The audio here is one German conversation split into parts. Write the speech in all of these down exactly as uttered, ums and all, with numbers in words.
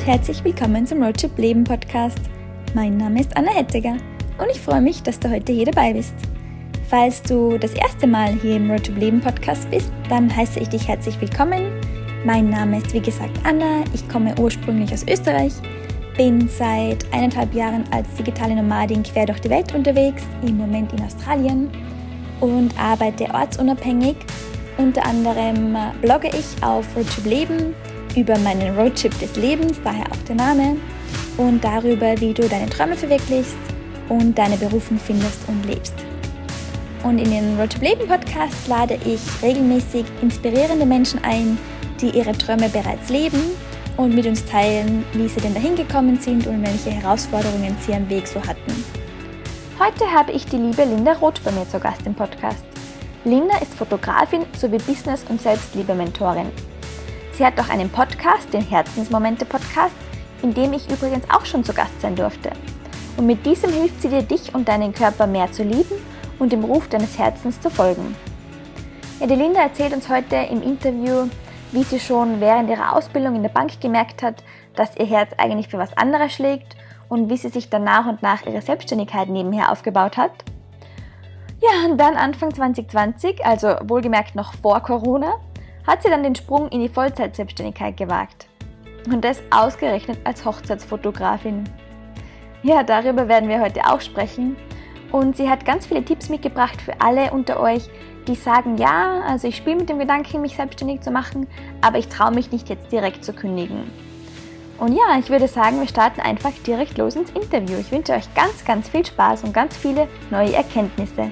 herzlich willkommen zum Roadtrip Leben Podcast. Mein Name ist Anna Hettiger und ich freue mich, dass du heute hier dabei bist. Falls du das erste Mal hier im Roadtrip Leben Podcast bist, dann heiße ich dich herzlich willkommen. Mein Name ist wie gesagt Anna, ich komme ursprünglich aus Österreich, bin seit eineinhalb Jahren als digitale Nomadin quer durch die Welt unterwegs, im Moment in Australien und arbeite ortsunabhängig. Unter anderem blogge ich auf Roadtrip Leben über meinen Roadtrip des Lebens, daher auch der Name, und darüber, wie du deine Träume verwirklichst und deine Berufung findest und lebst. Und in den Roadtrip Leben Podcast lade ich regelmäßig inspirierende Menschen ein, die ihre Träume bereits leben und mit uns teilen, wie sie denn dahin gekommen sind und welche Herausforderungen sie am Weg so hatten. Heute habe ich die liebe Linda Roth bei mir zu Gast im Podcast. Linda ist Fotografin sowie Business- und Selbstliebe-Mentorin. Sie hat auch einen Podcast, den Herzensmomente-Podcast, in dem ich übrigens auch schon zu Gast sein durfte. Und mit diesem hilft sie dir, dich und deinen Körper mehr zu lieben und dem Ruf deines Herzens zu folgen. Ja, die Linda erzählt uns heute im Interview, wie sie schon während ihrer Ausbildung in der Bank gemerkt hat, dass ihr Herz eigentlich für was anderes schlägt und wie sie sich dann nach und nach ihre Selbstständigkeit nebenher aufgebaut hat. Ja, und dann Anfang zwanzig zwanzig, also wohlgemerkt noch vor Corona, hat sie dann den Sprung in die Vollzeit-Selbstständigkeit gewagt. Und das ausgerechnet als Hochzeitsfotografin. Ja, darüber werden wir heute auch sprechen. Und sie hat ganz viele Tipps mitgebracht für alle unter euch, die sagen, ja, also ich spiele mit dem Gedanken, mich selbstständig zu machen, aber ich traue mich nicht jetzt direkt zu kündigen. Und ja, ich würde sagen, wir starten einfach direkt los ins Interview. Ich wünsche euch ganz, ganz viel Spaß und ganz viele neue Erkenntnisse.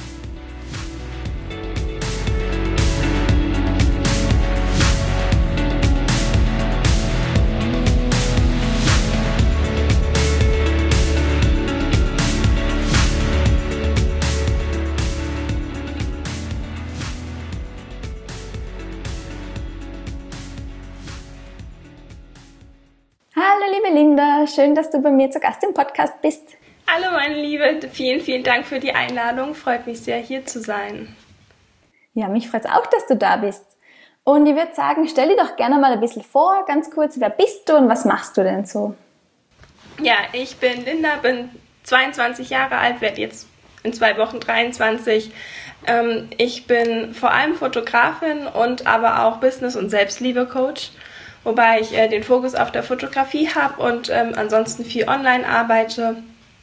Hallo liebe Linda, schön, dass du bei mir zu Gast im Podcast bist. Hallo meine Liebe, vielen, vielen Dank für die Einladung, freut mich sehr hier zu sein. Ja, mich freut es auch, dass du da bist. Und ich würde sagen, stell dir doch gerne mal ein bisschen vor, ganz kurz, wer bist du und was machst du denn so? Ja, ich bin Linda, bin zweiundzwanzig Jahre alt, werde jetzt in zwei Wochen dreiundzwanzig. Ähm, ich bin vor allem Fotografin und aber auch Business- und Selbstliebe-Coach. Wobei ich äh, den Fokus auf der Fotografie habe und ähm, ansonsten viel online arbeite.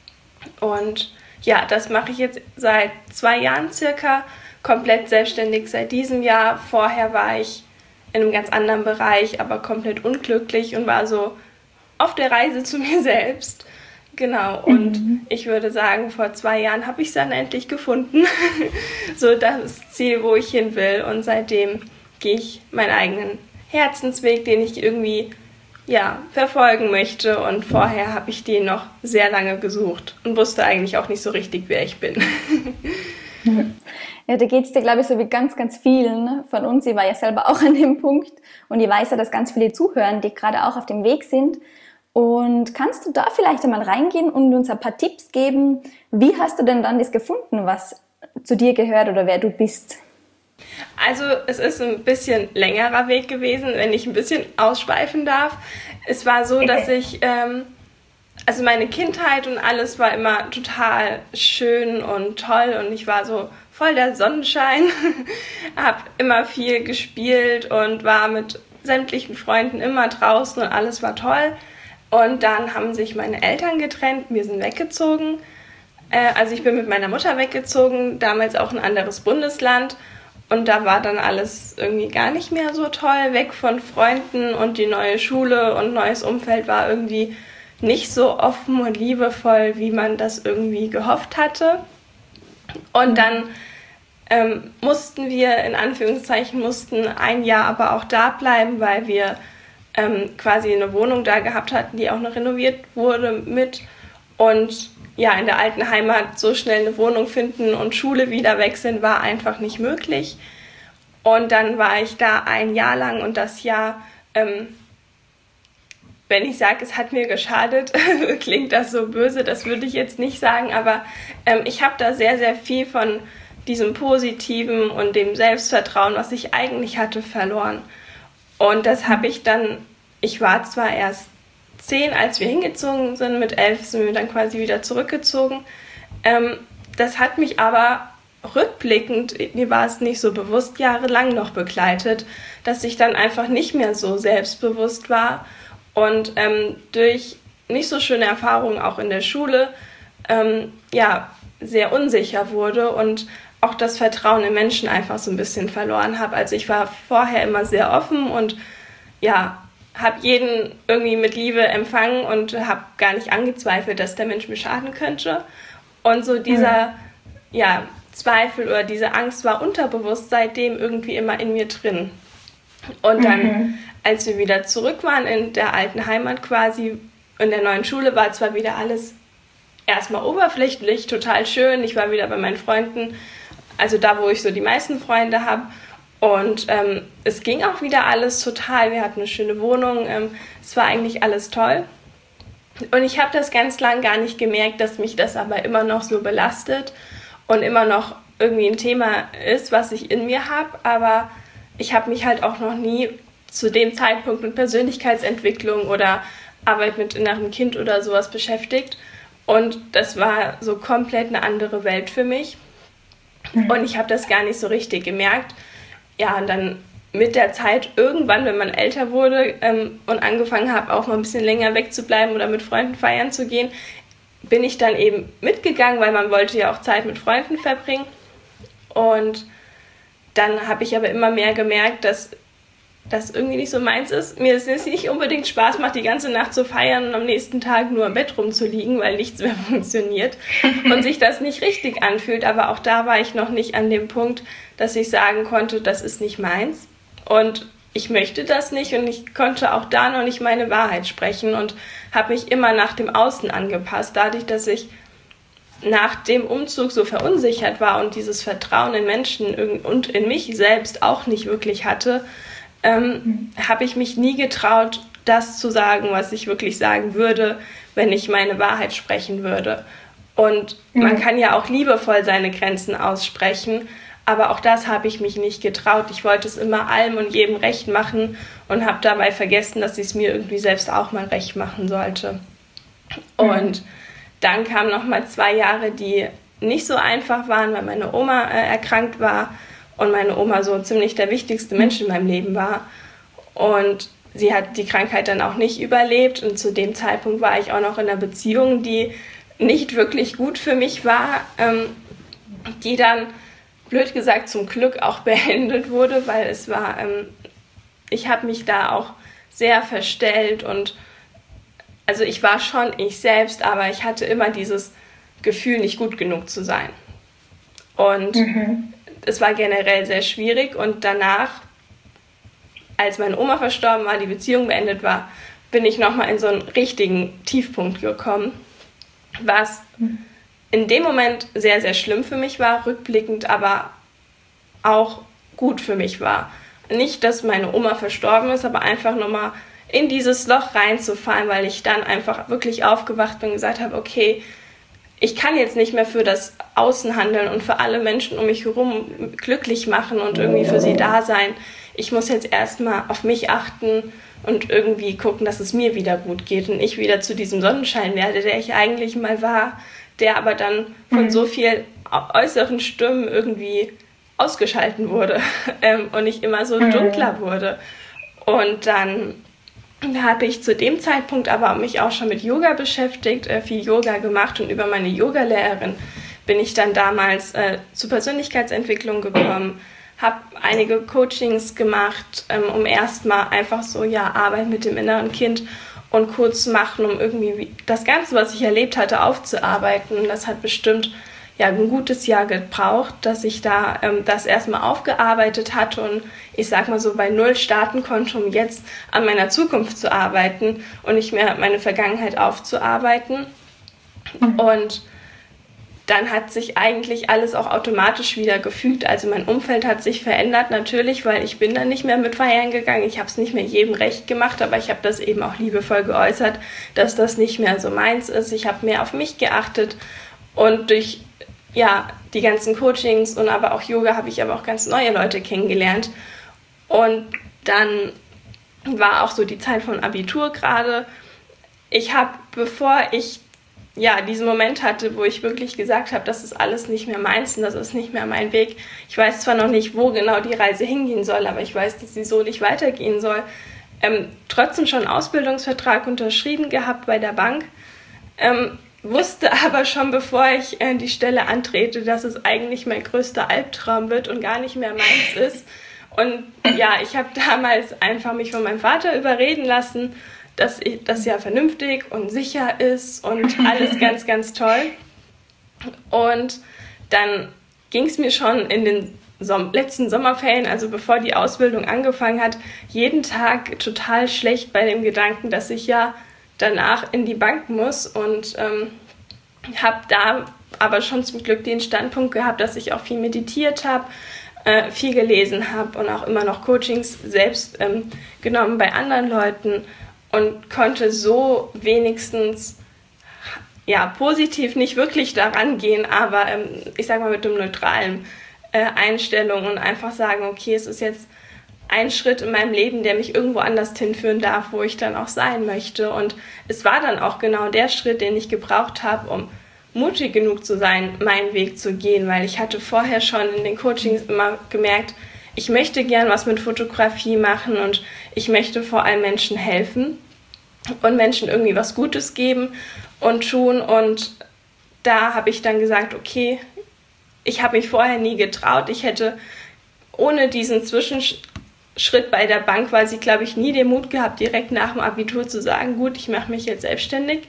Und ja, das mache ich jetzt seit zwei Jahren circa, komplett selbstständig seit diesem Jahr. Vorher war ich in einem ganz anderen Bereich, aber komplett unglücklich und war so auf der Reise zu mir selbst. Genau, und mhm. ich würde sagen, vor zwei Jahren habe ich es dann endlich gefunden. So das Ziel, wo ich hin will. Und seitdem gehe ich meinen eigenen Herzensweg, den ich irgendwie ja, verfolgen möchte. Und vorher habe ich den noch sehr lange gesucht und wusste eigentlich auch nicht so richtig, wer ich bin. Ja, da geht es dir, glaube ich, so wie ganz, ganz vielen von uns. Ich war ja selber auch an dem Punkt und ich weiß ja, dass ganz viele zuhören, die gerade auch auf dem Weg sind. Und kannst du da vielleicht einmal reingehen und uns ein paar Tipps geben? Wie hast du denn dann das gefunden, was zu dir gehört oder wer du bist? Also es ist ein bisschen längerer Weg gewesen, wenn ich ein bisschen ausschweifen darf. Es war so, dass ich, ähm, also meine Kindheit und alles war immer total schön und toll und ich war so voll der Sonnenschein, habe immer viel gespielt und war mit sämtlichen Freunden immer draußen und alles war toll. Und dann haben sich meine Eltern getrennt, wir sind weggezogen. Äh, also ich bin mit meiner Mutter weggezogen, damals auch ein anderes Bundesland. Und da war dann alles irgendwie gar nicht mehr so toll, weg von Freunden und die neue Schule und neues Umfeld war irgendwie nicht so offen und liebevoll, wie man das irgendwie gehofft hatte. Und dann ähm, mussten wir, in Anführungszeichen, mussten ein Jahr aber auch da bleiben, weil wir ähm, quasi eine Wohnung da gehabt hatten, die auch noch renoviert wurde mit. Und ja, in der alten Heimat so schnell eine Wohnung finden und Schule wieder wechseln, war einfach nicht möglich. Und dann war ich da ein Jahr lang und das Jahr, ähm, wenn ich sage, es hat mir geschadet, klingt das so böse, das würde ich jetzt nicht sagen, aber ähm, ich habe da sehr, sehr viel von diesem Positiven und dem Selbstvertrauen, was ich eigentlich hatte, verloren. Und das habe ich dann, ich war zwar erst zehn, als wir hingezogen sind, mit elf sind wir dann quasi wieder zurückgezogen. Ähm, das hat mich aber rückblickend, mir war es nicht so bewusst, jahrelang noch begleitet, dass ich dann einfach nicht mehr so selbstbewusst war und ähm, durch nicht so schöne Erfahrungen auch in der Schule ähm, ja, sehr unsicher wurde und auch das Vertrauen in Menschen einfach so ein bisschen verloren habe. Also ich war vorher immer sehr offen und ja, habe jeden irgendwie mit Liebe empfangen und habe gar nicht angezweifelt, dass der Mensch mir schaden könnte. Und so dieser mhm. ja, Zweifel oder diese Angst war unterbewusst seitdem irgendwie immer in mir drin. Und dann, mhm. als wir wieder zurück waren in der alten Heimat quasi, in der neuen Schule, war zwar wieder alles erstmal oberflächlich, total schön. Ich war wieder bei meinen Freunden, also da, wo ich so die meisten Freunde habe. Und ähm, es ging auch wieder alles total. Wir hatten eine schöne Wohnung. Ähm, es war eigentlich alles toll. Und ich habe das ganz lang gar nicht gemerkt, dass mich das aber immer noch so belastet und immer noch irgendwie ein Thema ist, was ich in mir habe. Aber ich habe mich halt auch noch nie zu dem Zeitpunkt mit Persönlichkeitsentwicklung oder Arbeit mit innerem Kind oder sowas beschäftigt. Und das war so komplett eine andere Welt für mich. Mhm. Und ich habe das gar nicht so richtig gemerkt. Ja, und dann mit der Zeit irgendwann, wenn man älter wurde ähm, und angefangen habe, auch mal ein bisschen länger wegzubleiben oder mit Freunden feiern zu gehen, bin ich dann eben mitgegangen, weil man wollte ja auch Zeit mit Freunden verbringen. Und dann habe ich aber immer mehr gemerkt, dass das irgendwie nicht so meins ist. Mir es nicht unbedingt Spaß macht, die ganze Nacht zu feiern und am nächsten Tag nur im Bett rumzuliegen, weil nichts mehr funktioniert und sich das nicht richtig anfühlt. Aber auch da war ich noch nicht an dem Punkt, dass ich sagen konnte, das ist nicht meins und ich möchte das nicht, und ich konnte auch da noch nicht meine Wahrheit sprechen und habe mich immer nach dem Außen angepasst. Dadurch, dass ich nach dem Umzug so verunsichert war und dieses Vertrauen in Menschen und in mich selbst auch nicht wirklich hatte, ähm, mhm. habe ich mich nie getraut, das zu sagen, was ich wirklich sagen würde, wenn ich meine Wahrheit sprechen würde. Und mhm. man kann ja auch liebevoll seine Grenzen aussprechen, aber auch das habe ich mich nicht getraut. Ich wollte es immer allem und jedem recht machen und habe dabei vergessen, dass ich es mir irgendwie selbst auch mal recht machen sollte. Mhm. Und dann kamen nochmal zwei Jahre, die nicht so einfach waren, weil meine Oma äh, erkrankt war und meine Oma so ziemlich der wichtigste Mensch in meinem Leben war. Und sie hat die Krankheit dann auch nicht überlebt. Und zu dem Zeitpunkt war ich auch noch in einer Beziehung, die nicht wirklich gut für mich war, ähm, die dann, blöd gesagt, zum Glück auch beendet wurde, weil es war, ähm, ich habe mich da auch sehr verstellt und also ich war schon ich selbst, aber ich hatte immer dieses Gefühl, nicht gut genug zu sein. Und mhm. es war generell sehr schwierig. Und danach, als meine Oma verstorben war, die Beziehung beendet war, bin ich nochmal in so einen richtigen Tiefpunkt gekommen, was mhm. in dem Moment sehr, sehr schlimm für mich war, rückblickend aber auch gut für mich war. Nicht, dass meine Oma verstorben ist, aber einfach nochmal in dieses Loch reinzufallen, weil ich dann einfach wirklich aufgewacht bin und gesagt habe, okay, ich kann jetzt nicht mehr für das Außen handeln und für alle Menschen um mich herum glücklich machen und irgendwie für sie da sein. Ich muss jetzt erstmal auf mich achten und irgendwie gucken, dass es mir wieder gut geht und ich wieder zu diesem Sonnenschein werde, der ich eigentlich mal war, der aber dann von mhm. so viel äußeren Stimmen irgendwie ausgeschalten wurde ähm, und ich immer so mhm. dunkler wurde. Und dann habe ich zu dem Zeitpunkt aber mich auch schon mit Yoga beschäftigt, äh, viel Yoga gemacht, und über meine Yogalehrerin bin ich dann damals äh, zur Persönlichkeitsentwicklung gekommen, habe einige Coachings gemacht, ähm, um erstmal einfach so, ja, Arbeit mit dem inneren Kind und kurz machen, um irgendwie das Ganze, was ich erlebt hatte, aufzuarbeiten. Und das hat bestimmt ja ein gutes Jahr gebraucht, dass ich da ähm, das erstmal aufgearbeitet hatte und ich sag mal so bei Null starten konnte, um jetzt an meiner Zukunft zu arbeiten und nicht mehr meine Vergangenheit aufzuarbeiten. Mhm. Und dann hat sich eigentlich alles auch automatisch wieder gefügt. Also mein Umfeld hat sich verändert natürlich, weil ich bin dann nicht mehr mit feiern gegangen. Ich habe es nicht mehr jedem recht gemacht, aber ich habe das eben auch liebevoll geäußert, dass das nicht mehr so meins ist. Ich habe mehr auf mich geachtet und durch ja, die ganzen Coachings und aber auch Yoga habe ich aber auch ganz neue Leute kennengelernt. Und dann war auch so die Zeit von Abitur gerade. ich habe, bevor ich ja diesen Moment hatte, wo ich wirklich gesagt habe, das ist alles nicht mehr meins und das ist nicht mehr mein Weg. Ich weiß zwar noch nicht, wo genau die Reise hingehen soll, aber ich weiß, dass sie so nicht weitergehen soll. Ähm, trotzdem schon einen Ausbildungsvertrag unterschrieben gehabt bei der Bank, ähm, wusste aber schon, bevor ich äh, die Stelle antrete, dass es eigentlich mein größter Albtraum wird und gar nicht mehr meins ist. Und ja, ich habe damals einfach mich von meinem Vater überreden lassen, dass ich, das ja vernünftig und sicher ist und alles ganz, ganz toll. Und dann ging es mir schon in den Som- letzten Sommerferien, also bevor die Ausbildung angefangen hat, jeden Tag total schlecht bei dem Gedanken, dass ich ja danach in die Bank muss, und ähm, habe da aber schon zum Glück den Standpunkt gehabt, dass ich auch viel meditiert habe, äh, viel gelesen habe und auch immer noch Coachings selbst ähm, genommen bei anderen Leuten und konnte so wenigstens ja positiv nicht wirklich daran gehen, aber ähm, ich sage mal mit einem neutralen äh, Einstellung und einfach sagen, okay, es ist jetzt ein Schritt in meinem Leben, der mich irgendwo anders hinführen darf, wo ich dann auch sein möchte. Und es war dann auch genau der Schritt, den ich gebraucht habe, um mutig genug zu sein, meinen Weg zu gehen, weil ich hatte vorher schon in den Coachings immer gemerkt, ich möchte gern was mit Fotografie machen und ich möchte vor allem Menschen helfen und Menschen irgendwie was Gutes geben und tun. Und da habe ich dann gesagt, okay, ich habe mich vorher nie getraut. Ich hätte ohne diesen Zwischenschritt bei der Bank quasi, glaube ich, nie den Mut gehabt, direkt nach dem Abitur zu sagen, gut, ich mache mich jetzt selbstständig.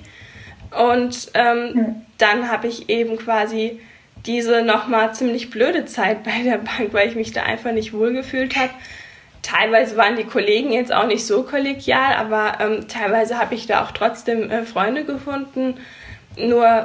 Und ähm, mhm. dann habe ich eben quasi diese nochmal ziemlich blöde Zeit bei der Bank, weil ich mich da einfach nicht wohlgefühlt habe. Teilweise waren die Kollegen jetzt auch nicht so kollegial, aber ähm, teilweise habe ich da auch trotzdem äh, Freunde gefunden. Nur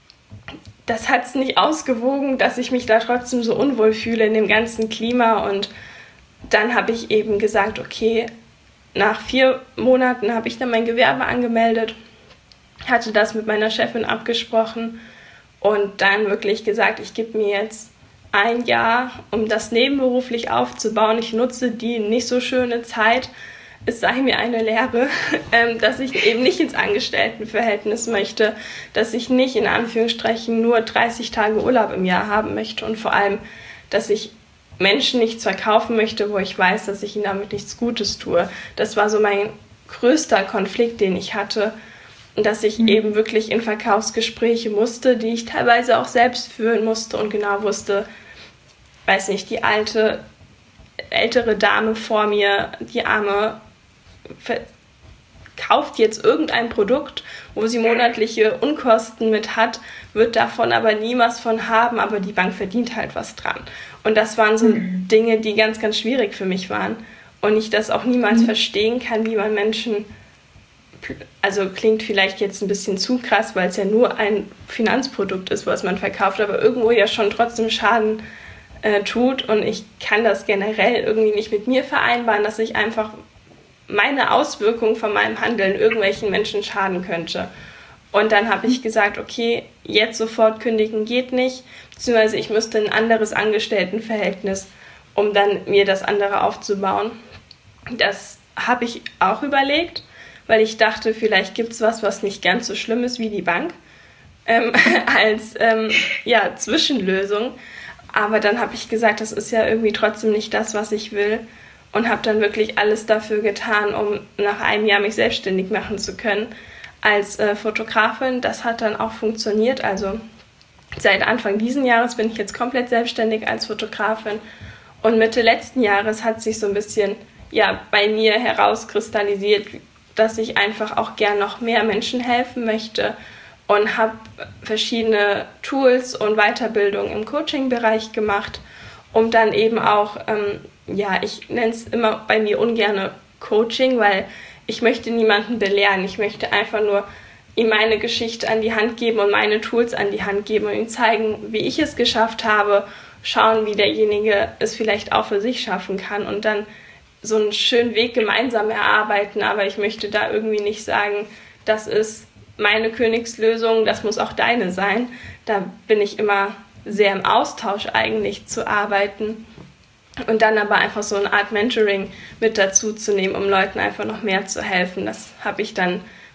das hat es nicht ausgewogen, dass ich mich da trotzdem so unwohl fühle in dem ganzen Klima. Und dann habe ich eben gesagt, okay, nach vier Monaten habe ich dann mein Gewerbe angemeldet, hatte das mit meiner Chefin abgesprochen und dann wirklich gesagt, ich gebe mir jetzt ein Jahr, um das nebenberuflich aufzubauen. Ich nutze die nicht so schöne Zeit, es sei mir eine Lehre, ähm, dass ich eben nicht ins Angestelltenverhältnis möchte, dass ich nicht in Anführungsstrichen nur dreißig Tage Urlaub im Jahr haben möchte und vor allem, dass ich Menschen nichts verkaufen möchte, wo ich weiß, dass ich ihnen damit nichts Gutes tue. Das war so mein größter Konflikt, den ich hatte, dass ich mhm. eben wirklich in Verkaufsgespräche musste, die ich teilweise auch selbst führen musste und genau wusste, weiß nicht, die alte, ältere Dame vor mir, die Arme, kauft jetzt irgendein Produkt, wo sie monatliche Unkosten mit hat, wird davon aber nie was von haben, aber die Bank verdient halt was dran. Und das waren so mhm. Dinge, die ganz, ganz schwierig für mich waren und ich das auch niemals mhm. verstehen kann, wie man Menschen, also klingt vielleicht jetzt ein bisschen zu krass, weil es ja nur ein Finanzprodukt ist, was man verkauft, aber irgendwo ja schon trotzdem Schaden äh, tut, und ich kann das generell irgendwie nicht mit mir vereinbaren, dass ich einfach meine Auswirkungen von meinem Handeln irgendwelchen Menschen schaden könnte. Und dann habe ich gesagt, okay, jetzt sofort kündigen geht nicht, beziehungsweise ich müsste ein anderes Angestelltenverhältnis, um dann mir das andere aufzubauen. Das habe ich auch überlegt, weil ich dachte, vielleicht gibt es was, was nicht ganz so schlimm ist wie die Bank, ähm, als ähm, ja, Zwischenlösung. Aber dann habe ich gesagt, das ist ja irgendwie trotzdem nicht das, was ich will, und habe dann wirklich alles dafür getan, um nach einem Jahr mich selbstständig machen zu können als äh, Fotografin. Das hat dann auch funktioniert. Also seit Anfang diesen Jahres bin ich jetzt komplett selbstständig als Fotografin, und Mitte letzten Jahres hat sich so ein bisschen ja, bei mir herauskristallisiert, dass ich einfach auch gern noch mehr Menschen helfen möchte, und habe verschiedene Tools und Weiterbildung im Coaching-Bereich gemacht, um dann eben auch, ähm, ja, ich nenne es immer bei mir ungerne Coaching, weil ich möchte niemanden belehren. Ich möchte einfach nur ihm meine Geschichte an die Hand geben und meine Tools an die Hand geben und ihm zeigen, wie ich es geschafft habe, schauen, wie derjenige es vielleicht auch für sich schaffen kann und dann so einen schönen Weg gemeinsam erarbeiten. Aber ich möchte da irgendwie nicht sagen, das ist meine Königslösung, das muss auch deine sein. Da bin ich immer sehr im Austausch eigentlich zu arbeiten und dann aber einfach so eine Art Mentoring mit dazu zu nehmen, um Leuten einfach noch mehr zu helfen. Das habe ich dann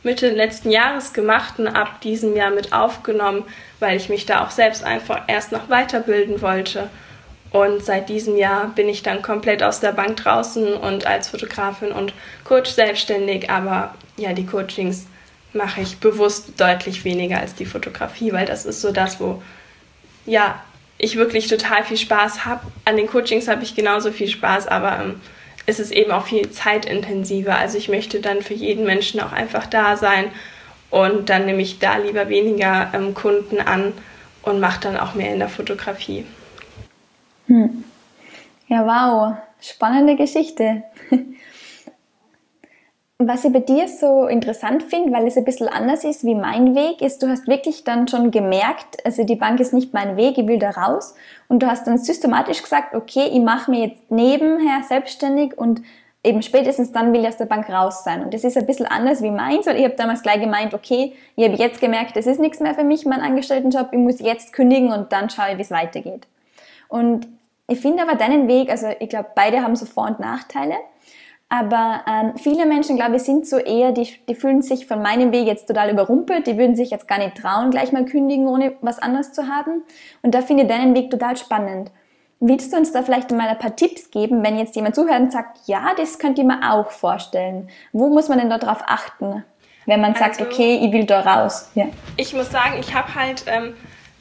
Mitte letzten Jahres gemacht und ab diesem Jahr mit aufgenommen, weil ich mich da auch selbst einfach erst noch weiterbilden wollte. Und seit diesem Jahr bin ich dann komplett aus der Bank draußen und als Fotografin und Coach selbstständig. Aber ja, die Coachings mache ich bewusst deutlich weniger als die Fotografie, weil das ist so das, wo ja, ich wirklich total viel Spaß habe. An den Coachings habe ich genauso viel Spaß, aber ähm, es ist eben auch viel zeitintensiver. Also ich möchte dann für jeden Menschen auch einfach da sein und dann nehme ich da lieber weniger ähm, Kunden an und mache dann auch mehr in der Fotografie. Hm. Ja, wow, spannende Geschichte. Was ich bei dir so interessant finde, weil es ein bisschen anders ist wie mein Weg, ist, du hast wirklich dann schon gemerkt, also die Bank ist nicht mein Weg, ich will da raus. Und du hast dann systematisch gesagt, okay, ich mache mir jetzt nebenher selbstständig und eben spätestens dann will ich aus der Bank raus sein. Und das ist ein bisschen anders wie meins, weil ich habe damals gleich gemeint, okay, ich habe jetzt gemerkt, das ist nichts mehr für mich, mein Angestelltenjob, ich muss jetzt kündigen und dann schaue ich, wie es weitergeht. Und ich finde aber deinen Weg, also ich glaube, beide haben so Vor- und Nachteile. Aber ähm, viele Menschen, glaube ich, sind so eher, die, die fühlen sich von meinem Weg jetzt total überrumpelt, die würden sich jetzt gar nicht trauen, gleich mal kündigen, ohne was anderes zu haben. Und da finde ich deinen Weg total spannend. Willst du uns da vielleicht mal ein paar Tipps geben, wenn jetzt jemand zuhört und sagt, ja, das könnte ich mir auch vorstellen. Wo muss man denn da drauf achten, wenn man sagt, also, okay, ich will da raus? Ja. Ich muss sagen, ich habe halt ähm,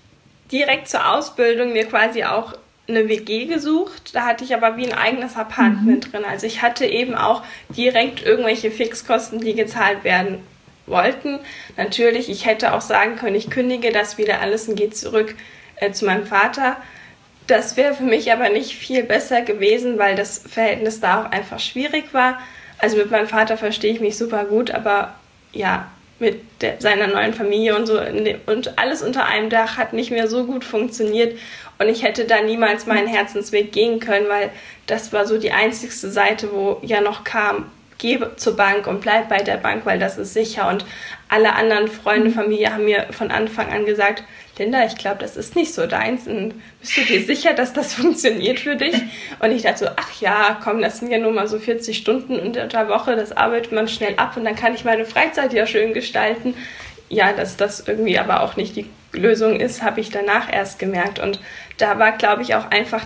direkt zur Ausbildung mir quasi auch eine W G gesucht, da hatte ich aber wie ein eigenes Apartment mhm. drin. Also ich hatte eben auch direkt irgendwelche Fixkosten, die gezahlt werden wollten. Natürlich, ich hätte auch sagen können, ich kündige das wieder alles und gehe zurück äh, zu meinem Vater. Das wäre für mich aber nicht viel besser gewesen, weil das Verhältnis da auch einfach schwierig war. Also mit meinem Vater verstehe ich mich super gut, aber ja, mit der, seiner neuen Familie und so und alles unter einem Dach hat nicht mehr so gut funktioniert. Und ich hätte da niemals meinen Herzensweg gehen können, weil das war so die einzigste Seite, wo ja noch kam, geh zur Bank und bleib bei der Bank, weil das ist sicher. Und alle anderen Freunde, Familie haben mir von Anfang an gesagt, Linda, ich glaube, das ist nicht so deins. Und bist du dir sicher, dass das funktioniert für dich? Und ich dachte so, ach ja, komm, das sind ja nur mal so vierzig Stunden in der Woche, das arbeitet man schnell ab und dann kann ich meine Freizeit ja schön gestalten. Ja, dass das irgendwie aber auch nicht die Lösung ist, habe ich danach erst gemerkt. Und da war, glaube ich, auch einfach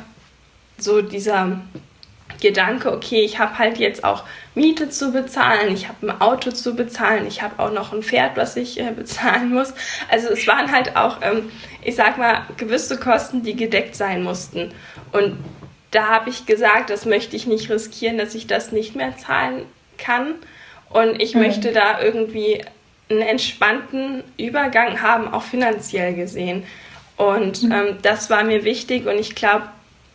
so dieser Gedanke, okay, ich habe halt jetzt auch Miete zu bezahlen, ich habe ein Auto zu bezahlen, ich habe auch noch ein Pferd, was ich äh, bezahlen muss. Also es waren halt auch, ähm, ich sag mal, gewisse Kosten, die gedeckt sein mussten. Und da habe ich gesagt, das möchte ich nicht riskieren, dass ich das nicht mehr zahlen kann. Und ich mhm. möchte da irgendwie einen entspannten Übergang haben, auch finanziell gesehen. Und mhm. ähm, das war mir wichtig und ich glaube,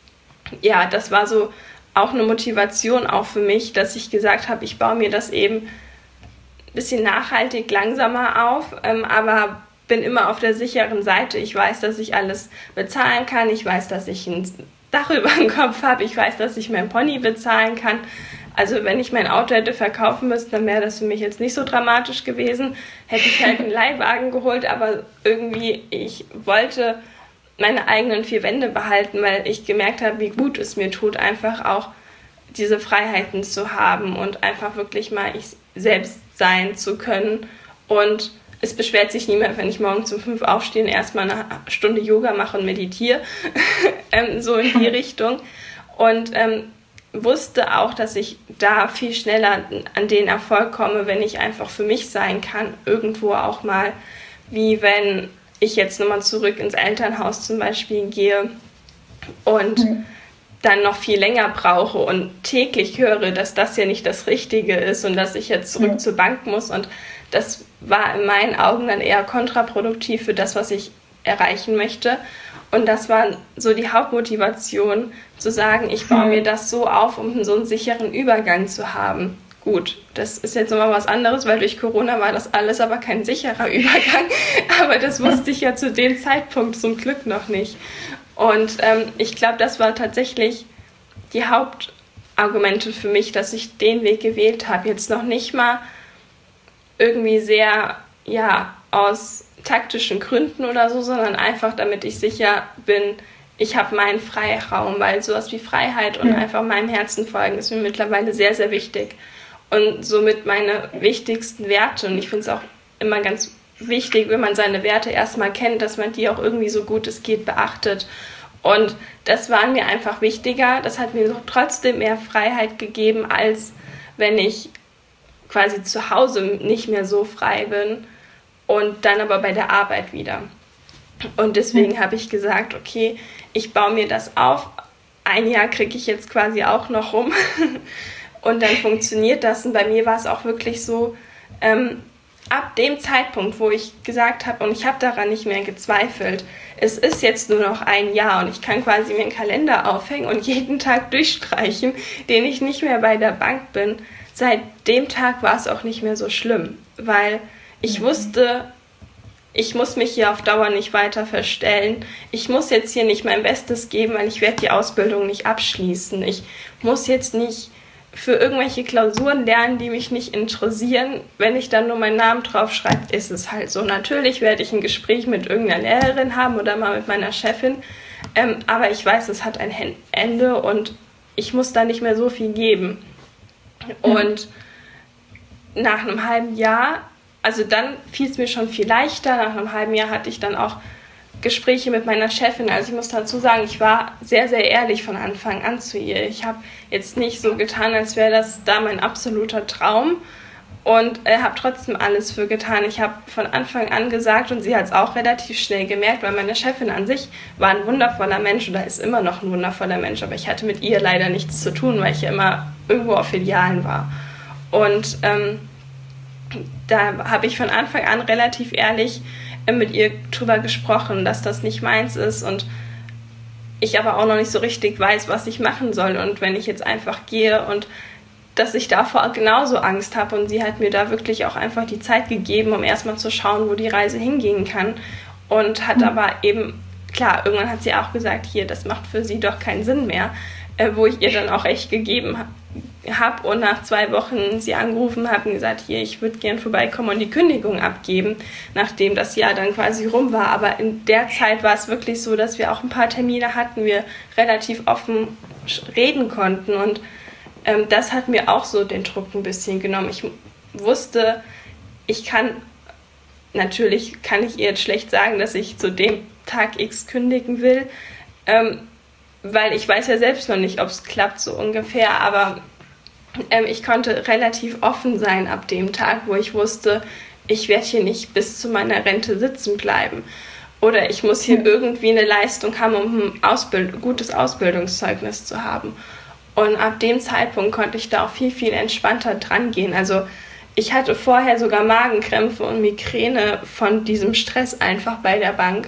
ja, das war so auch eine Motivation auch für mich, dass ich gesagt habe, ich baue mir das eben ein bisschen nachhaltig langsamer auf, ähm, aber bin immer auf der sicheren Seite. Ich weiß, dass ich alles bezahlen kann, ich weiß, dass ich ein Dach über dem Kopf habe, ich weiß, dass ich mein Pony bezahlen kann. Also wenn ich mein Auto hätte verkaufen müssen, dann wäre das für mich jetzt nicht so dramatisch gewesen. Hätte ich halt einen Leihwagen geholt, aber irgendwie, ich wollte meine eigenen vier Wände behalten, weil ich gemerkt habe, wie gut es mir tut, einfach auch diese Freiheiten zu haben und einfach wirklich mal ich selbst sein zu können. Und es beschwert sich niemand, wenn ich morgens um fünf aufstehe und erstmal eine Stunde Yoga mache und meditiere, ähm, so in die Richtung. Und ähm, wusste auch, dass ich da viel schneller an den Erfolg komme, wenn ich einfach für mich sein kann, irgendwo auch mal, wie wenn ich jetzt nochmal zurück ins Elternhaus zum Beispiel gehe und mhm. dann noch viel länger brauche und täglich höre, dass das ja nicht das Richtige ist und dass ich jetzt zurück mhm. zur Bank muss. Und das war in meinen Augen dann eher kontraproduktiv für das, was ich erreichen möchte. Und das war so die Hauptmotivation, zu sagen, ich baue mir das so auf, um so einen sicheren Übergang zu haben. Gut, das ist jetzt nochmal was anderes, weil durch Corona war das alles aber kein sicherer Übergang. Aber das wusste ich ja zu dem Zeitpunkt zum Glück noch nicht. Und ähm, ich glaube, das war tatsächlich die Hauptargumente für mich, dass ich den Weg gewählt habe. Jetzt noch nicht mal irgendwie sehr, ja, aus taktischen Gründen oder so, sondern einfach, damit ich sicher bin, ich habe meinen Freiraum, weil sowas wie Freiheit und ja. einfach meinem Herzen folgen ist mir mittlerweile sehr, sehr wichtig. und somit meine wichtigsten Werte. Und ich finde es auch immer ganz wichtig, wenn man seine Werte erstmal kennt, dass man die auch irgendwie so gut es geht beachtet. Und das war mir einfach wichtiger. Das hat mir trotzdem mehr Freiheit gegeben, als wenn ich quasi zu Hause nicht mehr so frei bin und dann aber bei der Arbeit wieder. Und deswegen mhm. habe ich gesagt, okay, ich baue mir das auf. Ein Jahr kriege ich jetzt quasi auch noch rum und dann funktioniert das. Und bei mir war es auch wirklich so, ähm, ab dem Zeitpunkt, wo ich gesagt habe, und ich habe daran nicht mehr gezweifelt, es ist jetzt nur noch ein Jahr und ich kann quasi mir einen Kalender aufhängen und jeden Tag durchstreichen, den ich nicht mehr bei der Bank bin. Seit dem Tag war es auch nicht mehr so schlimm, weil ich wusste, ich muss mich hier auf Dauer nicht weiter verstellen. Ich muss jetzt hier nicht mein Bestes geben, weil ich werde die Ausbildung nicht abschließen. Ich muss jetzt nicht für irgendwelche Klausuren lernen, die mich nicht interessieren. Wenn ich dann nur meinen Namen draufschreibe, ist es halt so. Natürlich werde ich ein Gespräch mit irgendeiner Lehrerin haben oder mal mit meiner Chefin. Ähm, aber ich weiß, es hat ein Ende und ich muss da nicht mehr so viel geben. Und nach einem halben Jahr, also dann fiel es mir schon viel leichter. Nach einem halben Jahr hatte ich dann auch Gespräche mit meiner Chefin. Also ich muss dazu sagen, ich war sehr, sehr ehrlich von Anfang an zu ihr. Ich habe jetzt nicht so getan, als wäre das da mein absoluter Traum und äh, habe trotzdem alles für getan. Ich habe von Anfang an gesagt und sie hat es auch relativ schnell gemerkt, weil meine Chefin an sich war ein wundervoller Mensch oder ist immer noch ein wundervoller Mensch, aber ich hatte mit ihr leider nichts zu tun, weil ich ja immer irgendwo auf Filialen war. Und ähm, da habe ich von Anfang an relativ ehrlich mit ihr drüber gesprochen, dass das nicht meins ist und ich aber auch noch nicht so richtig weiß, was ich machen soll und wenn ich jetzt einfach gehe und dass ich davor genauso Angst habe und sie hat mir da wirklich auch einfach die Zeit gegeben, um erstmal zu schauen, wo die Reise hingehen kann und hat mhm. aber eben, klar, irgendwann hat sie auch gesagt, hier, das macht für sie doch keinen Sinn mehr, äh, wo ich ihr dann auch echt gegeben habe habe und nach zwei Wochen sie angerufen habe und gesagt, hier, ich würde gern vorbeikommen und die Kündigung abgeben, nachdem das Jahr dann quasi rum war. Aber in der Zeit war es wirklich so, dass wir auch ein paar Termine hatten, wir relativ offen reden konnten und ähm, das hat mir auch so den Druck ein bisschen genommen. Ich wusste, ich kann, natürlich kann ich ihr jetzt schlecht sagen, dass ich zu dem Tag X kündigen will, ähm, weil ich weiß ja selbst noch nicht, ob es klappt, so ungefähr, aber ähm, ich konnte relativ offen sein ab dem Tag, wo ich wusste, ich werde hier nicht bis zu meiner Rente sitzen bleiben oder ich muss hier irgendwie eine Leistung haben, um ein Ausbild- gutes Ausbildungszeugnis zu haben. Und ab dem Zeitpunkt konnte ich da auch viel, viel entspannter dran gehen. Also ich hatte vorher sogar Magenkrämpfe und Migräne von diesem Stress einfach bei der Bank.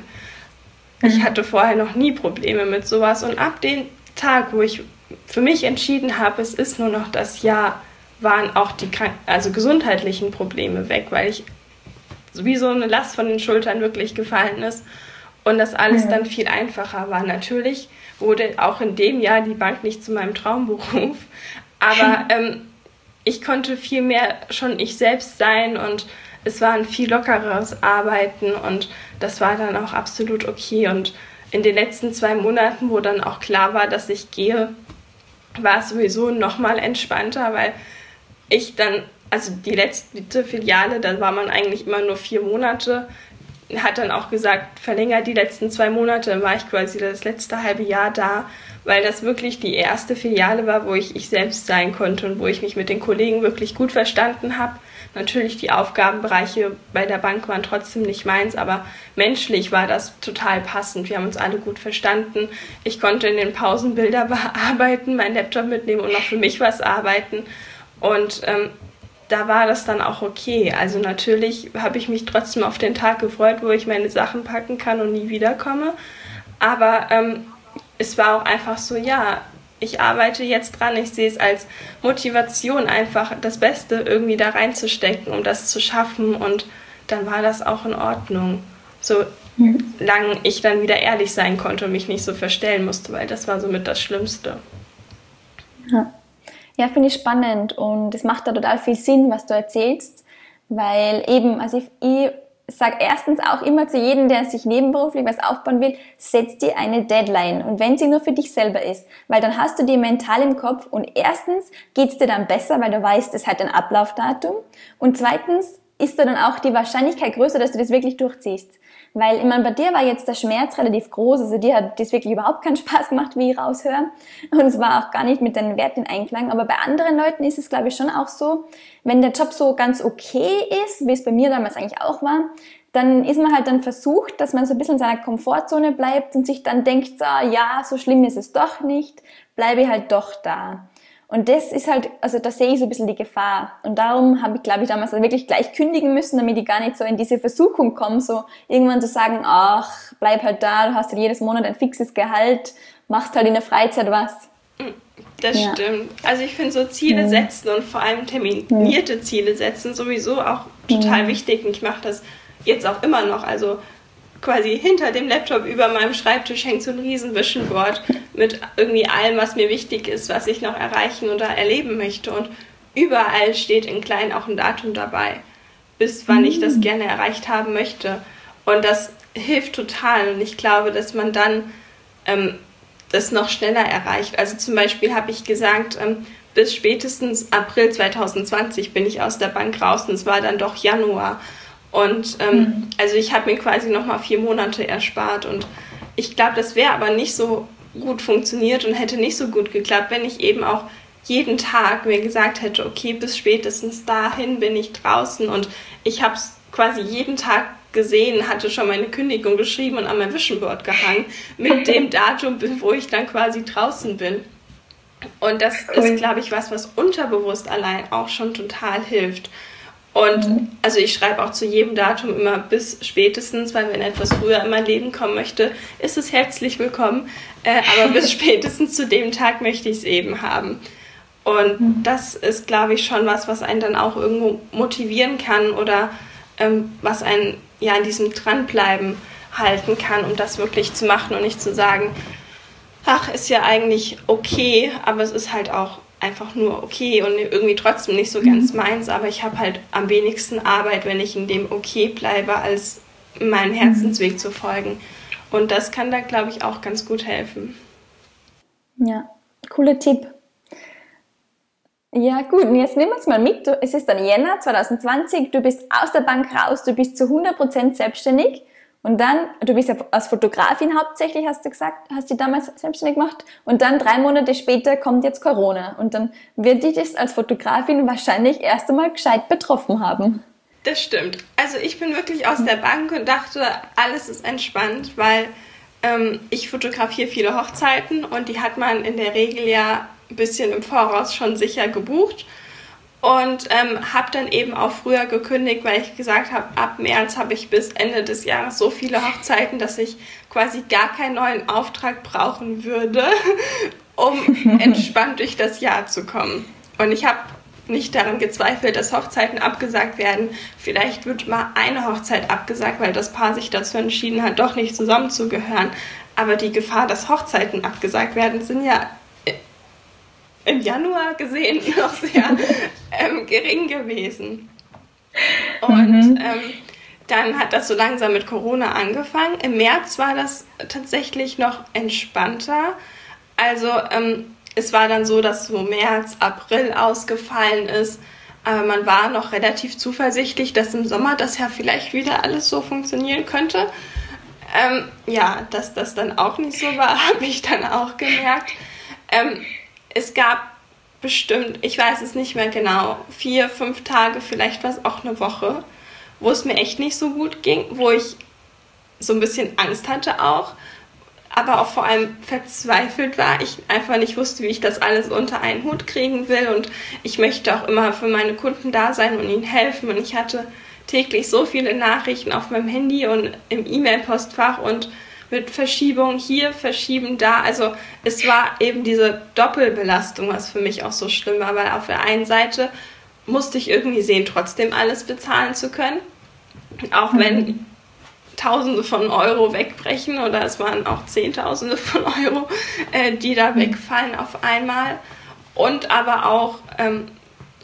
Ich hatte vorher noch nie Probleme mit sowas und ab dem Tag, wo ich für mich entschieden habe, es ist nur noch das Jahr, waren auch die Krank- also gesundheitlichen Probleme weg, weil ich wie so eine Last von den Schultern wirklich gefallen ist und das alles dann viel einfacher war. Natürlich wurde auch in dem Jahr die Bank nicht zu meinem Traumberuf, aber ähm, ich konnte viel mehr schon ich selbst sein und es war ein viel lockeres Arbeiten und das war dann auch absolut okay. Und in den letzten zwei Monaten, wo dann auch klar war, dass ich gehe, war es sowieso nochmal entspannter, weil ich dann, also die letzte Filiale, da war man eigentlich immer nur vier Monate, hat dann auch gesagt, verlängert die letzten zwei Monate, dann war ich quasi das letzte halbe Jahr da, weil das wirklich die erste Filiale war, wo ich ich selbst sein konnte und wo ich mich mit den Kollegen wirklich gut verstanden habe. Natürlich, die Aufgabenbereiche bei der Bank waren trotzdem nicht meins, aber menschlich war das total passend. Wir haben uns alle gut verstanden. Ich konnte in den Pausen Bilder bearbeiten, meinen Laptop mitnehmen und noch für mich was arbeiten. Und ähm, da war das dann auch okay. Also natürlich habe ich mich trotzdem auf den Tag gefreut, wo ich meine Sachen packen kann und nie wiederkomme. Aber ähm, es war auch einfach so, ja, ich arbeite jetzt dran, ich sehe es als Motivation, einfach das Beste irgendwie da reinzustecken, um das zu schaffen und dann war das auch in Ordnung. Solange ich dann wieder ehrlich sein konnte und mich nicht so verstellen musste, weil das war somit das Schlimmste. Ja, ja, finde ich spannend und es macht da total viel Sinn, was du erzählst, weil eben, also ich, ich sage erstens auch immer zu jedem, der sich nebenberuflich was aufbauen will, setz dir eine Deadline. Und wenn sie nur für dich selber ist, weil dann hast du die mental im Kopf und erstens geht's dir dann besser, weil du weißt, es hat ein Ablaufdatum. Und zweitens ist da dann auch die Wahrscheinlichkeit größer, dass du das wirklich durchziehst. Weil, ich meine, bei dir war jetzt der Schmerz relativ groß, also dir hat das wirklich überhaupt keinen Spaß gemacht, wie ich raushöre. Und es war auch gar nicht mit deinen Werten in Einklang. Aber bei anderen Leuten ist es, glaube ich, schon auch so, wenn der Job so ganz okay ist, wie es bei mir damals eigentlich auch war, dann ist man halt dann versucht, dass man so ein bisschen in seiner Komfortzone bleibt und sich dann denkt, so, ja, so schlimm ist es doch nicht, bleibe ich halt doch da. Und das ist halt, also da sehe ich so ein bisschen die Gefahr. Und darum habe ich, glaube ich, damals wirklich gleich kündigen müssen, damit ich gar nicht so in diese Versuchung komme, so irgendwann zu sagen, ach, bleib halt da, du hast halt jedes Monat ein fixes Gehalt, machst halt in der Freizeit was. Das ja. stimmt. Also ich finde so Ziele mhm. setzen und vor allem terminierte mhm. Ziele setzen sowieso auch total mhm. wichtig. Und ich mache das jetzt auch immer noch. Also quasi hinter dem Laptop über meinem Schreibtisch hängt so ein riesen Vision Board mit irgendwie allem, was mir wichtig ist, was ich noch erreichen oder erleben möchte. Und überall steht in klein auch ein Datum dabei, bis wann ich das gerne erreicht haben möchte. Und das hilft total. Und ich glaube, dass man dann ähm, das noch schneller erreicht. Also zum Beispiel habe ich gesagt, ähm, bis spätestens April zwanzig zwanzig bin ich aus der Bank raus und es war dann doch Januar. Und ähm, mhm. also ich habe mir quasi nochmal vier Monate erspart und ich glaube, das wäre aber nicht so gut funktioniert und hätte nicht so gut geklappt, wenn ich eben auch jeden Tag mir gesagt hätte, okay, bis spätestens dahin bin ich draußen und ich habe es quasi jeden Tag gesehen, hatte schon meine Kündigung geschrieben und an mein Vision Board gehangen mit dem Datum, wo ich dann quasi draußen bin. Und das cool. ist, glaube ich, was, was unterbewusst allein auch schon total hilft. Und mhm. also ich schreibe auch zu jedem Datum immer bis spätestens, weil wenn etwas früher in mein Leben kommen möchte, ist es herzlich willkommen. Äh, aber bis spätestens zu dem Tag möchte ich es eben haben. Und mhm. das ist, glaube ich, schon was, was einen dann auch irgendwo motivieren kann oder ähm, was einen ja an diesem Dranbleiben halten kann, um das wirklich zu machen und nicht zu sagen, ach, ist ja eigentlich okay, aber es ist halt auch einfach nur okay und irgendwie trotzdem nicht so ganz meins, aber ich habe halt am wenigsten Arbeit, wenn ich in dem okay bleibe, als meinem Herzensweg zu folgen. Und das kann da, glaube ich, auch ganz gut helfen. Ja, cooler Tipp. Ja gut, und jetzt nehmen wir uns mal mit. Du, es ist dann Jänner zwanzig zwanzig, du bist aus der Bank raus, du bist zu hundert Prozent selbstständig. Und dann, du bist ja als Fotografin hauptsächlich, hast du gesagt, hast dich damals selbstständig gemacht. Und dann drei Monate später kommt jetzt Corona. Und dann wird dich das als Fotografin wahrscheinlich erst einmal gescheit betroffen haben. Das stimmt. Also ich bin wirklich aus der Bank und dachte, alles ist entspannt, weil ähm, ich fotografiere viele Hochzeiten und die hat man in der Regel ja ein bisschen im Voraus schon sicher gebucht. Und ähm, habe dann eben auch früher gekündigt, weil ich gesagt habe, ab März habe ich bis Ende des Jahres so viele Hochzeiten, dass ich quasi gar keinen neuen Auftrag brauchen würde, um entspannt durch das Jahr zu kommen. Und ich habe nicht daran gezweifelt, dass Hochzeiten abgesagt werden. Vielleicht wird mal eine Hochzeit abgesagt, weil das Paar sich dazu entschieden hat, doch nicht zusammenzugehören. Aber die Gefahr, dass Hochzeiten abgesagt werden, sind ja im Januar gesehen noch sehr ähm, gering gewesen. Und mhm. ähm, dann hat das so langsam mit Corona angefangen. Im März war das tatsächlich noch entspannter. Also ähm, es war dann so, dass so März, April ausgefallen ist. Aber man war noch relativ zuversichtlich, dass im Sommer das ja vielleicht wieder alles so funktionieren könnte. Ähm, ja, dass das dann auch nicht so war, habe ich dann auch gemerkt. Ähm, Es gab bestimmt, ich weiß es nicht mehr genau, vier, fünf Tage, vielleicht war es auch eine Woche, wo es mir echt nicht so gut ging, wo ich so ein bisschen Angst hatte auch, aber auch vor allem verzweifelt war. Ich einfach nicht wusste, wie ich das alles unter einen Hut kriegen will und ich möchte auch immer für meine Kunden da sein und ihnen helfen und ich hatte täglich so viele Nachrichten auf meinem Handy und im E-Mail-Postfach und mit Verschiebung hier, Verschieben da. Also es war eben diese Doppelbelastung, was für mich auch so schlimm war, weil auf der einen Seite musste ich irgendwie sehen, trotzdem alles bezahlen zu können, auch wenn Tausende von Euro wegbrechen oder es waren auch Zehntausende von Euro, äh, die da wegfallen auf einmal und aber auch ähm,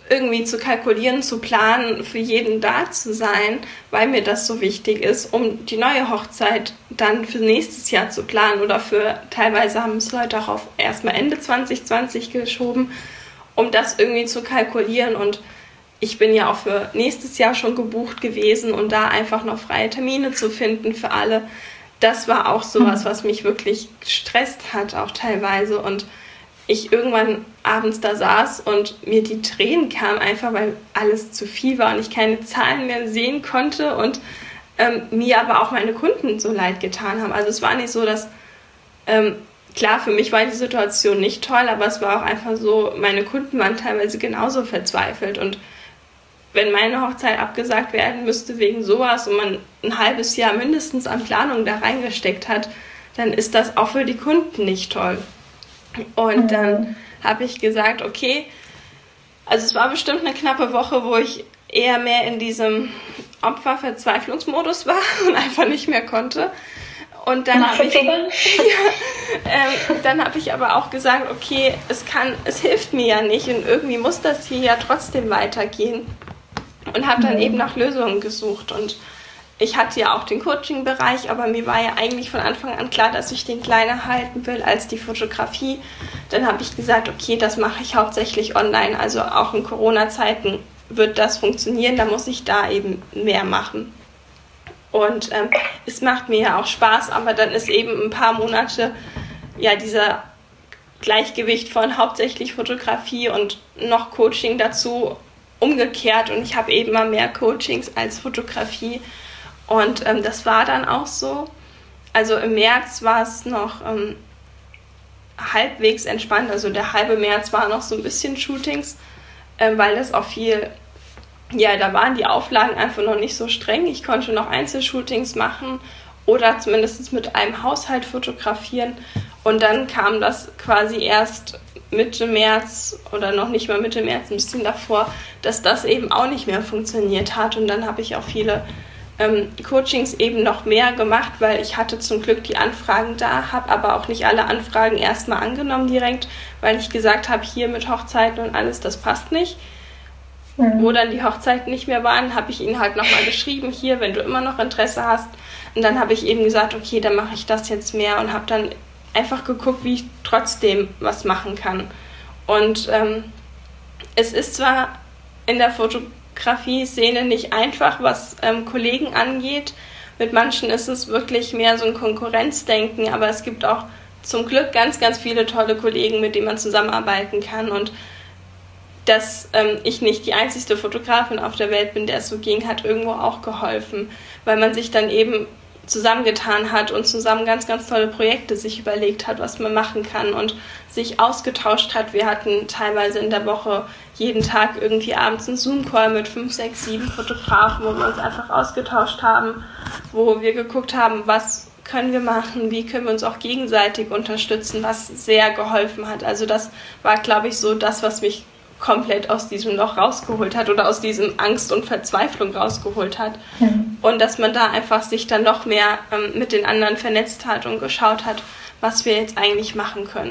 irgendwie zu kalkulieren, zu planen, für jeden da zu sein, weil mir das so wichtig ist, um die neue Hochzeit dann für nächstes Jahr zu planen oder für, teilweise haben es Leute auch auf erstmal Ende zwanzig zwanzig geschoben, um das irgendwie zu kalkulieren. Und ich bin ja auch für nächstes Jahr schon gebucht gewesen und da einfach noch freie Termine zu finden für alle, das war auch sowas, was mich wirklich gestresst hat, auch teilweise. Und ich irgendwann abends da saß und mir die Tränen kamen, einfach weil alles zu viel war und ich keine Zahlen mehr sehen konnte und ähm, mir aber auch meine Kunden so leid getan haben. Also es war nicht so, dass, ähm, klar, für mich war die Situation nicht toll, aber es war auch einfach so, meine Kunden waren teilweise genauso verzweifelt. Und wenn meine Hochzeit abgesagt werden müsste wegen sowas und man ein halbes Jahr mindestens an Planung da reingesteckt hat, dann ist das auch für die Kunden nicht toll. Und dann habe ich gesagt, okay, also es war bestimmt eine knappe Woche, wo ich eher mehr in diesem Opferverzweiflungsmodus war und einfach nicht mehr konnte. Und dann habe ich, ja, ähm, dann habe ich aber auch gesagt, okay, es kann, es hilft mir ja nicht und irgendwie muss das hier ja trotzdem weitergehen. Und habe dann mhm. eben nach Lösungen gesucht. Und ich hatte ja auch den Coaching-Bereich, aber mir war ja eigentlich von Anfang an klar, dass ich den kleiner halten will als die Fotografie. Dann habe ich gesagt, okay, das mache ich hauptsächlich online. Also auch in Corona-Zeiten wird das funktionieren, da muss ich da eben mehr machen. Und ähm, es macht mir ja auch Spaß, aber dann ist eben ein paar Monate ja dieser Gleichgewicht von hauptsächlich Fotografie und noch Coaching dazu umgekehrt. Und ich habe eben mal mehr Coachings als Fotografie. Und ähm, das war dann auch so. Also im März war es noch ähm, halbwegs entspannt. Also der halbe März war noch so ein bisschen Shootings, äh, weil das auch viel, ja, da waren die Auflagen einfach noch nicht so streng. Ich konnte noch Einzelshootings machen oder zumindest mit einem Haushalt fotografieren. Und dann kam das quasi erst Mitte März oder noch nicht mal Mitte März, ein bisschen davor, dass das eben auch nicht mehr funktioniert hat. Und dann habe ich auch viele ähm, Coachings eben noch mehr gemacht, weil ich hatte zum Glück die Anfragen da, habe aber auch nicht alle Anfragen erstmal angenommen direkt, weil ich gesagt habe, hier mit Hochzeiten und alles, das passt nicht. Mhm. Wo dann die Hochzeiten nicht mehr waren, habe ich ihnen halt nochmal geschrieben, hier, wenn du immer noch Interesse hast. Und dann habe ich eben gesagt, okay, dann mache ich das jetzt mehr und habe dann einfach geguckt, wie ich trotzdem was machen kann. Und ähm, es ist zwar in der Fotografie-Szene nicht einfach, was ähm, Kollegen angeht. Mit manchen ist es wirklich mehr so ein Konkurrenzdenken, aber es gibt auch zum Glück ganz, ganz viele tolle Kollegen, mit denen man zusammenarbeiten kann. Und dass ähm, ich nicht die einzigste Fotografin auf der Welt bin, der es so ging, hat irgendwo auch geholfen, weil man sich dann eben zusammengetan hat und zusammen ganz, ganz tolle Projekte sich überlegt hat, was man machen kann und sich ausgetauscht hat. Wir hatten teilweise in der Woche jeden Tag irgendwie abends einen Zoom-Call mit fünf, sechs, sieben Fotografen, wo wir uns einfach ausgetauscht haben, wo wir geguckt haben, was können wir machen, wie können wir uns auch gegenseitig unterstützen, was sehr geholfen hat. Also das war, glaube ich, so das, was mich komplett aus diesem Loch rausgeholt hat oder aus diesem Angst und Verzweiflung rausgeholt hat. Mhm. Und dass man da einfach sich dann noch mehr ähm, mit den anderen vernetzt hat und geschaut hat, was wir jetzt eigentlich machen können.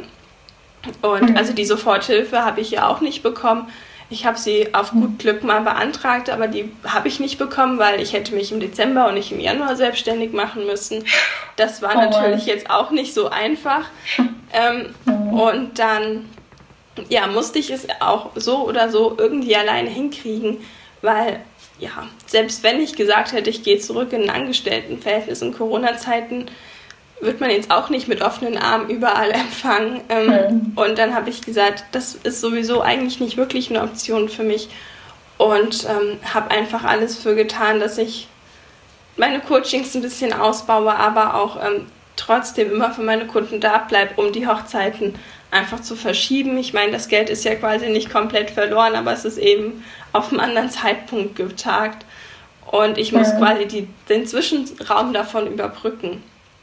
Und mhm. also die Soforthilfe habe ich ja auch nicht bekommen. Ich habe sie auf gut Glück mal beantragt, aber die habe ich nicht bekommen, weil ich hätte mich im Dezember und nicht im Januar selbstständig machen müssen. Das war oh natürlich Mann. Jetzt auch nicht so einfach. Ähm, mhm. Und dann ja, musste ich es auch so oder so irgendwie alleine hinkriegen, weil, ja, selbst wenn ich gesagt hätte, ich gehe zurück in ein Angestelltenverhältnis in Corona-Zeiten, wird man jetzt auch nicht mit offenen Armen überall empfangen. Ähm, mhm. Und dann habe ich gesagt, das ist sowieso eigentlich nicht wirklich eine Option für mich und ähm, habe einfach alles für getan, dass ich meine Coachings ein bisschen ausbaue, aber auch ähm, trotzdem immer für meine Kunden da bleibe, um die Hochzeiten einfach zu verschieben. Ich meine, das Geld ist ja quasi nicht komplett verloren, aber es ist eben auf einem anderen Zeitpunkt getagt. Und ich muss ja. quasi die, den Zwischenraum davon überbrücken.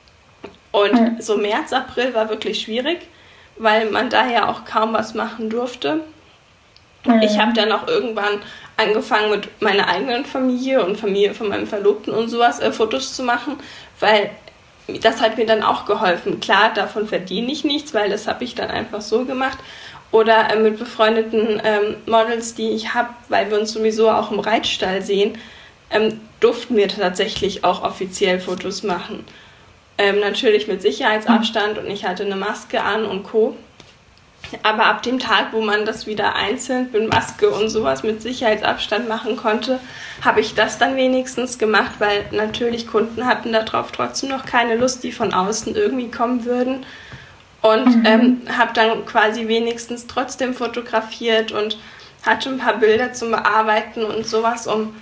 Und ja. so März, April war wirklich schwierig, weil man da ja auch kaum was machen durfte. Ja. Ich habe dann auch irgendwann angefangen, mit meiner eigenen Familie und Familie von meinem Verlobten und sowas äh, Fotos zu machen, weil das hat mir dann auch geholfen. Klar, davon verdiene ich nichts, weil das habe ich dann einfach so gemacht. oder äh, mit befreundeten ähm, Models, die ich habe, weil wir uns sowieso auch im Reitstall sehen, ähm, durften wir tatsächlich auch offiziell Fotos machen. Ähm, natürlich mit Sicherheitsabstand und ich hatte eine Maske an und Co. Aber ab dem Tag, wo man das wieder einzeln mit Maske und sowas mit Sicherheitsabstand machen konnte, habe ich das dann wenigstens gemacht, weil natürlich Kunden hatten darauf trotzdem noch keine Lust, die von außen irgendwie kommen würden. Und mhm. ähm, habe dann quasi wenigstens trotzdem fotografiert und hatte ein paar Bilder zum Bearbeiten und sowas, um,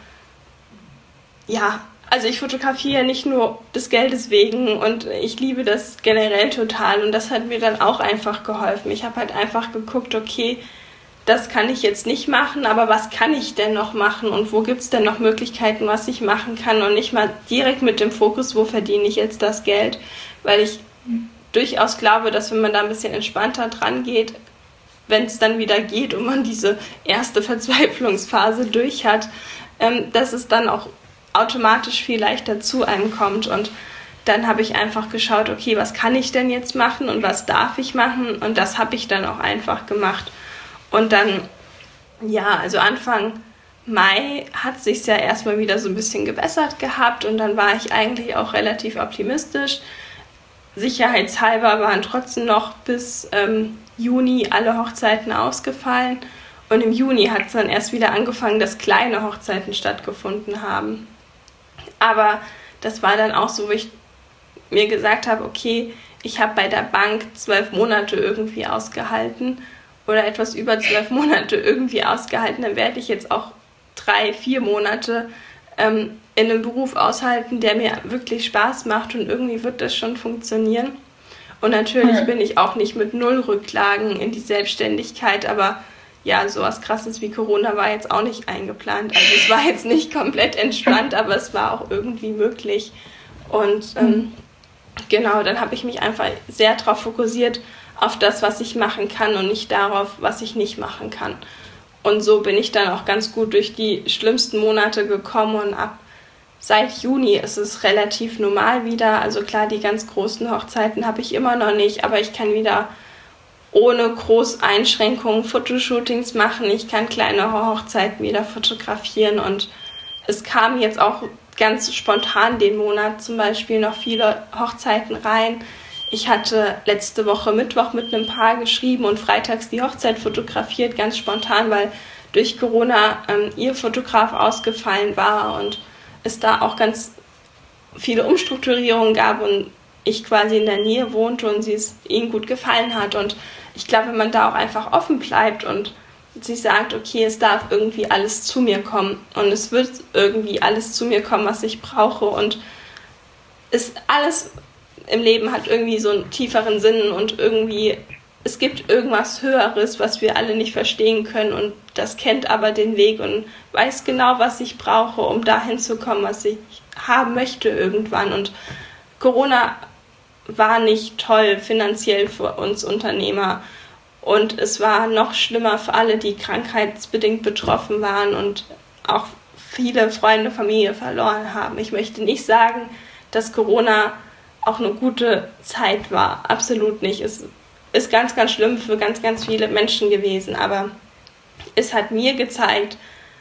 ja, also ich fotografiere nicht nur des Geldes wegen und ich liebe das generell total und das hat mir dann auch einfach geholfen. Ich habe halt einfach geguckt, okay, das kann ich jetzt nicht machen, aber was kann ich denn noch machen und wo gibt es denn noch Möglichkeiten, was ich machen kann und nicht mal direkt mit dem Fokus, wo verdiene ich jetzt das Geld, weil ich durchaus glaube, dass wenn man da ein bisschen entspannter dran geht, wenn es dann wieder geht und man diese erste Verzweiflungsphase durch hat, ähm, dass es dann auch automatisch viel leichter zu einem kommt und dann habe ich einfach geschaut, okay, was kann ich denn jetzt machen und was darf ich machen und das habe ich dann auch einfach gemacht und dann, ja, also Anfang Mai hat sich's ja erstmal wieder so ein bisschen gebessert gehabt und dann war ich eigentlich auch relativ optimistisch. Sicherheitshalber waren trotzdem noch bis ähm, Juni alle Hochzeiten ausgefallen und im Juni hat es dann erst wieder angefangen, dass kleine Hochzeiten stattgefunden haben. Aber das war dann auch so, wo ich mir gesagt habe, okay, ich habe bei der Bank zwölf Monate irgendwie ausgehalten oder etwas über zwölf Monate irgendwie ausgehalten, dann werde ich jetzt auch drei, vier Monate ähm, in einem Beruf aushalten, der mir wirklich Spaß macht und irgendwie wird das schon funktionieren. Und natürlich bin ich auch nicht mit null Rücklagen in die Selbstständigkeit, aber ja, sowas Krasses wie Corona war jetzt auch nicht eingeplant. Also es war jetzt nicht komplett entspannt, aber es war auch irgendwie möglich. Und ähm, genau, dann habe ich mich einfach sehr darauf fokussiert, auf das, was ich machen kann und nicht darauf, was ich nicht machen kann. Und so bin ich dann auch ganz gut durch die schlimmsten Monate gekommen und ab seit Juni ist es relativ normal wieder. Also klar, die ganz großen Hochzeiten habe ich immer noch nicht, aber ich kann wieder ohne große Einschränkungen Fotoshootings machen. Ich kann kleinere Hochzeiten wieder fotografieren und es kamen jetzt auch ganz spontan den Monat zum Beispiel noch viele Hochzeiten rein. Ich hatte letzte Woche Mittwoch mit einem Paar geschrieben und freitags die Hochzeit fotografiert, ganz spontan, weil durch Corona ähm, ihr Fotograf ausgefallen war und es da auch ganz viele Umstrukturierungen gab und ich quasi in der Nähe wohnte und sie es ihnen gut gefallen hat. Und ich glaube, wenn man da auch einfach offen bleibt und sich sagt, okay, es darf irgendwie alles zu mir kommen und es wird irgendwie alles zu mir kommen, was ich brauche und es alles im Leben hat irgendwie so einen tieferen Sinn und irgendwie, es gibt irgendwas Höheres, was wir alle nicht verstehen können und das kennt aber den Weg und weiß genau, was ich brauche, um dahin zu kommen, was ich haben möchte irgendwann. Und Corona war nicht toll finanziell für uns Unternehmer und es war noch schlimmer für alle, die krankheitsbedingt betroffen waren und auch viele Freunde, Familie verloren haben. Ich möchte nicht sagen, dass Corona auch eine gute Zeit war. Absolut nicht. Es ist ganz, ganz schlimm für ganz, ganz viele Menschen gewesen. Aber es hat mir gezeigt,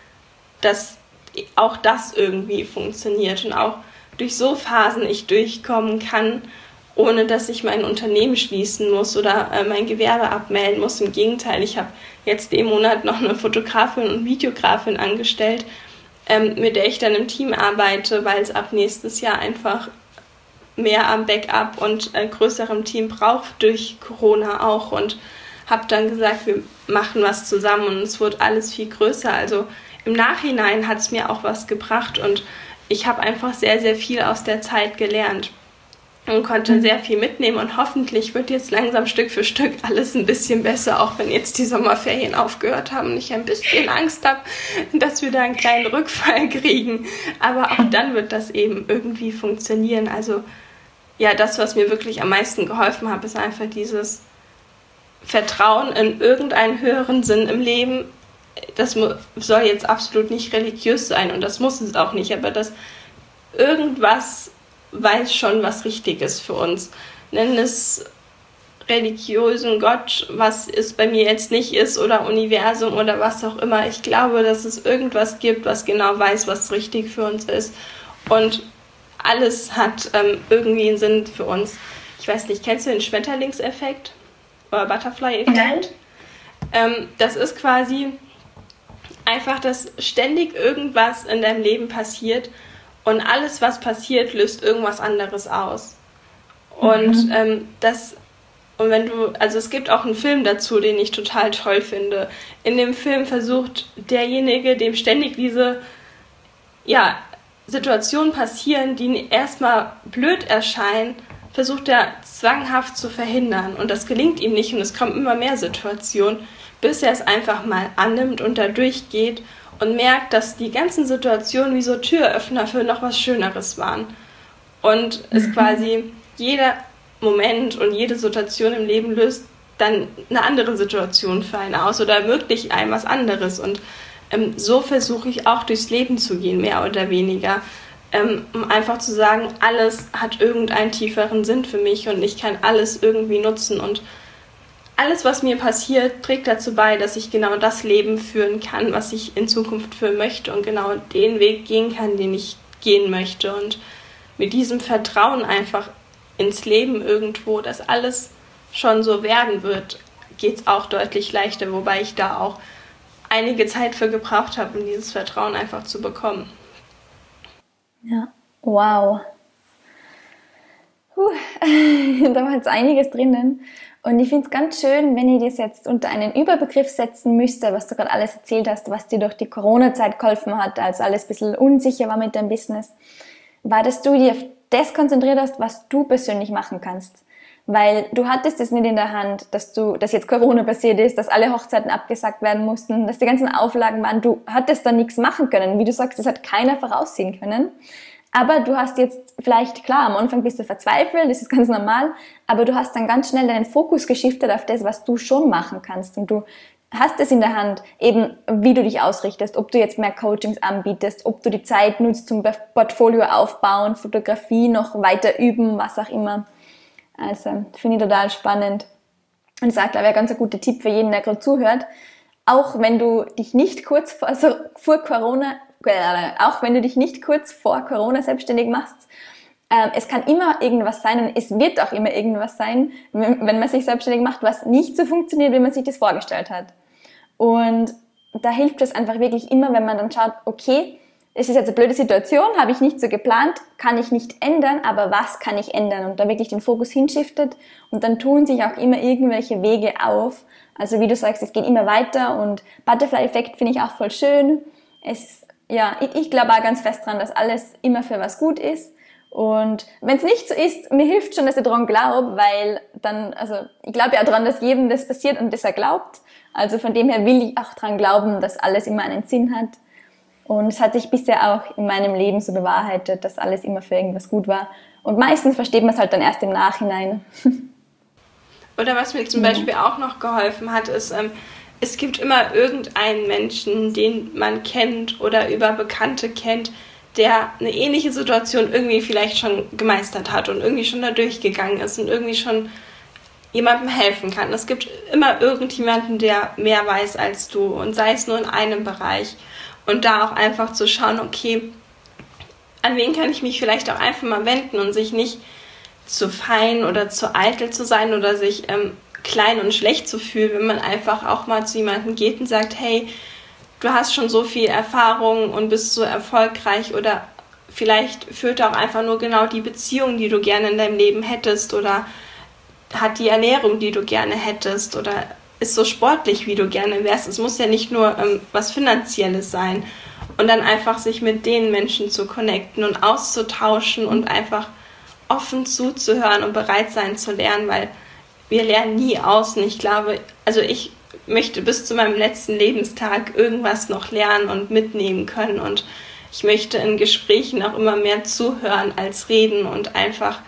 dass auch das irgendwie funktioniert und auch durch so Phasen ich durchkommen kann, ohne dass ich mein Unternehmen schließen muss oder äh, mein Gewerbe abmelden muss. Im Gegenteil, ich habe jetzt im Monat noch eine Fotografin und Videografin angestellt, ähm, mit der ich dann im Team arbeite, weil es ab nächstes Jahr einfach mehr am Backup und äh, größerem Team braucht durch Corona auch und habe dann gesagt, wir machen was zusammen und es wird alles viel größer. Also im Nachhinein hat es mir auch was gebracht und ich habe einfach sehr, sehr viel aus der Zeit gelernt und konnte sehr viel mitnehmen und hoffentlich wird jetzt langsam Stück für Stück alles ein bisschen besser, auch wenn jetzt die Sommerferien aufgehört haben und ich ein bisschen Angst habe, dass wir da einen kleinen Rückfall kriegen. Aber auch dann wird das eben irgendwie funktionieren. Also ja, das, was mir wirklich am meisten geholfen hat, ist einfach dieses Vertrauen in irgendeinen höheren Sinn im Leben. Das soll jetzt absolut nicht religiös sein und das muss es auch nicht, aber das irgendwas weiß schon, was richtig ist für uns. Nenn es religiösen Gott, was es bei mir jetzt nicht ist, oder Universum oder was auch immer. Ich glaube, dass es irgendwas gibt, was genau weiß, was richtig für uns ist. Und alles hat ähm, irgendwie einen Sinn für uns. Ich weiß nicht, kennst du den Schmetterlingseffekt oder Butterfly-Effekt? Nein. Ähm, das ist quasi einfach, dass ständig irgendwas in deinem Leben passiert und alles, was passiert, löst irgendwas anderes aus. Und mhm. ähm, das, und wenn du, also es gibt auch einen Film dazu, den ich total toll finde. In dem Film versucht derjenige, dem ständig diese, ja, Situationen passieren, die ihm erstmal blöd erscheinen, versucht er zwanghaft zu verhindern. Und das gelingt ihm nicht und es kommen immer mehr Situationen, bis er es einfach mal annimmt und da durchgeht und merkt, dass die ganzen Situationen wie so Türöffner für noch was Schöneres waren. Und es mhm. quasi jeder Moment und jede Situation im Leben löst dann eine andere Situation für einen aus oder ermöglicht einem was anderes. Und ähm, so versuche ich auch durchs Leben zu gehen, mehr oder weniger, ähm, um einfach zu sagen, alles hat irgendeinen tieferen Sinn für mich und ich kann alles irgendwie nutzen. Und alles, was mir passiert, trägt dazu bei, dass ich genau das Leben führen kann, was ich in Zukunft führen möchte und genau den Weg gehen kann, den ich gehen möchte. Und mit diesem Vertrauen einfach ins Leben irgendwo, dass alles schon so werden wird, geht es auch deutlich leichter, wobei ich da auch einige Zeit für gebraucht habe, um dieses Vertrauen einfach zu bekommen. Ja, wow. Puh, da war jetzt einiges drinnen. Und ich finde es ganz schön, wenn ich das jetzt unter einen Überbegriff setzen müsste, was du gerade alles erzählt hast, was dir durch die Corona-Zeit geholfen hat, als alles ein bisschen unsicher war mit deinem Business, war, dass du dir auf das konzentriert hast, was du persönlich machen kannst. Weil du hattest es nicht in der Hand, dass du, dass jetzt Corona passiert ist, dass alle Hochzeiten abgesagt werden mussten, dass die ganzen Auflagen waren. Du hattest da nichts machen können. Wie du sagst, das hat keiner voraussehen können. Aber du hast jetzt vielleicht, klar, am Anfang bist du verzweifelt, das ist ganz normal, aber du hast dann ganz schnell deinen Fokus geschiftet auf das, was du schon machen kannst. Und du hast es in der Hand, eben wie du dich ausrichtest, ob du jetzt mehr Coachings anbietest, ob du die Zeit nutzt zum Portfolio aufbauen, Fotografie noch weiter üben, was auch immer. Also finde ich total spannend. Und ich sage, glaube ich, ein ganz guter Tipp für jeden, der gerade zuhört. Auch wenn du dich nicht kurz vor, also vor Corona, auch wenn du dich nicht kurz vor Corona selbstständig machst, äh, es kann immer irgendwas sein und es wird auch immer irgendwas sein, wenn, wenn man sich selbstständig macht, was nicht so funktioniert, wie man sich das vorgestellt hat. Und da hilft es einfach wirklich immer, wenn man dann schaut, okay, es ist jetzt eine blöde Situation, habe ich nicht so geplant, kann ich nicht ändern, aber was kann ich ändern? Und da wirklich den Fokus hinschiftet und dann tun sich auch immer irgendwelche Wege auf. Also wie du sagst, es geht immer weiter und Butterfly-Effekt finde ich auch voll schön. Es, ja, ich, ich glaube auch ganz fest dran, dass alles immer für was gut ist. Und wenn es nicht so ist, mir hilft schon, dass ich daran glaube, weil dann, also ich glaube ja daran, dass jedem das passiert und das er glaubt. Also von dem her will ich auch dran glauben, dass alles immer einen Sinn hat. Und es hat sich bisher auch in meinem Leben so bewahrheitet, dass alles immer für irgendwas gut war. Und meistens versteht man es halt dann erst im Nachhinein. Oder was mir zum Beispiel auch noch geholfen hat, ist, ähm, es gibt immer irgendeinen Menschen, den man kennt oder über Bekannte kennt, der eine ähnliche Situation irgendwie vielleicht schon gemeistert hat und irgendwie schon da durchgegangen ist und irgendwie schon jemandem helfen kann. Es gibt immer irgendjemanden, der mehr weiß als du und sei es nur in einem Bereich. Und da auch einfach zu schauen, okay, an wen kann ich mich vielleicht auch einfach mal wenden und sich nicht zu fein oder zu eitel zu sein oder sich ähm, klein und schlecht zu fühlen, wenn man einfach auch mal zu jemandem geht und sagt, hey, du hast schon so viel Erfahrung und bist so erfolgreich oder vielleicht führt auch einfach nur genau die Beziehung, die du gerne in deinem Leben hättest oder hat die Ernährung, die du gerne hättest oder ist so sportlich, wie du gerne wärst. Es muss ja nicht nur ähm, was Finanzielles sein. Und dann einfach sich mit den Menschen zu connecten und auszutauschen und einfach offen zuzuhören und bereit sein zu lernen, weil wir lernen nie aus. Und ich glaube, also ich möchte bis zu meinem letzten Lebenstag irgendwas noch lernen und mitnehmen können. Und ich möchte in Gesprächen auch immer mehr zuhören als reden und einfach